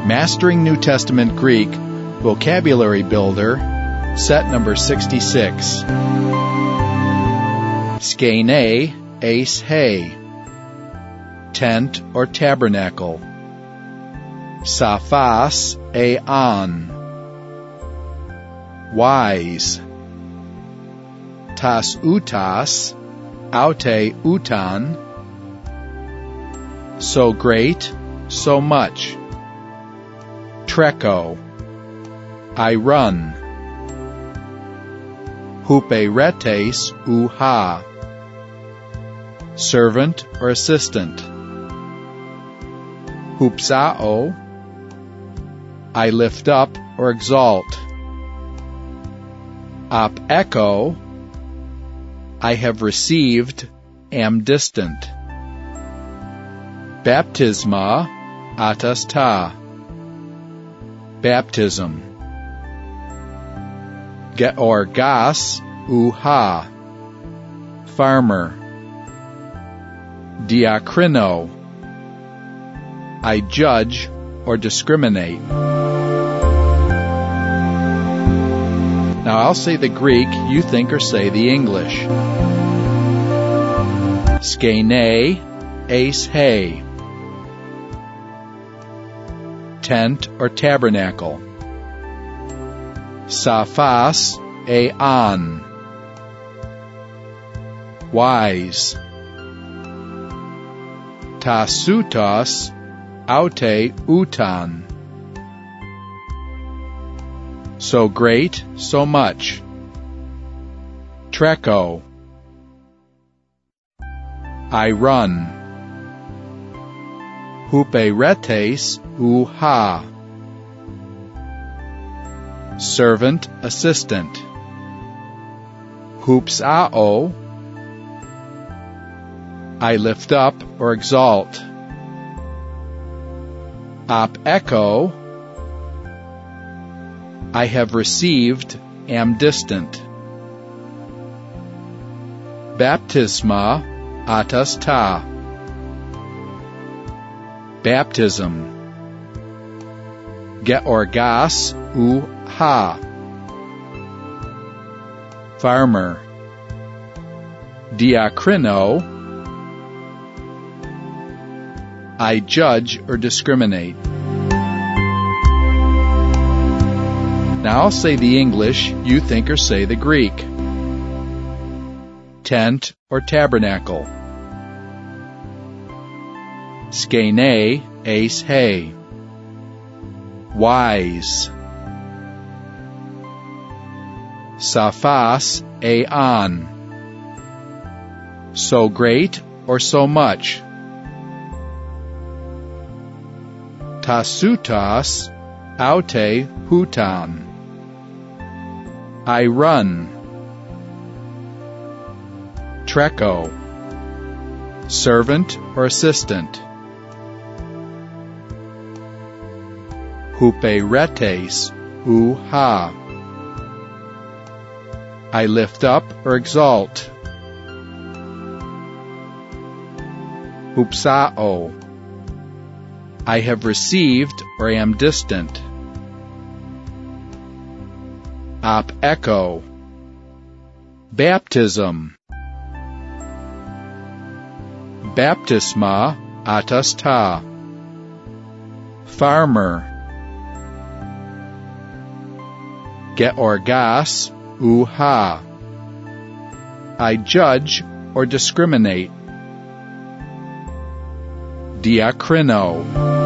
Mastering New Testament Greek Vocabulary Builder, set number 66. Skene, ace hay, tent or tabernacle. Saphas, aon, wise. Tas utas, aute utan, so great, so much. Treco, I run. Huperetes uha, servant or assistant. Hupsao, I lift up or exalt. Op echo, I have received, am distant. Baptisma, atas ta, baptism. Georgas, uha, farmer. Diakrino, I judge or discriminate. Now I'll say the Greek, you think or say the English. Skene, ace hay, tent or tabernacle. Saphas, aon, wise. Tasutos, aute utan, so great, so much. Treco, I run. Huperetes uha, servant, assistant. Hupsao, I lift up or exalt. Op echo, I have received, am distant. Baptisma, atas ta, baptism. Georgas, uha, farmer. Diakrino, I judge or discriminate. Now I'll say the English, you think or say the Greek. Tent or tabernacle. Skene, ace hay, wise. Saphas, aon, so great or so much. Tasutas, aute hutan, I run. Treco, servant or assistant. Huperetes uha, I lift up or exalt. Hupsao, I have received or am distant. Op echo, baptism. Baptisma, atas ta, farmer. Georgas, uha, I judge or discriminate. Diakrino,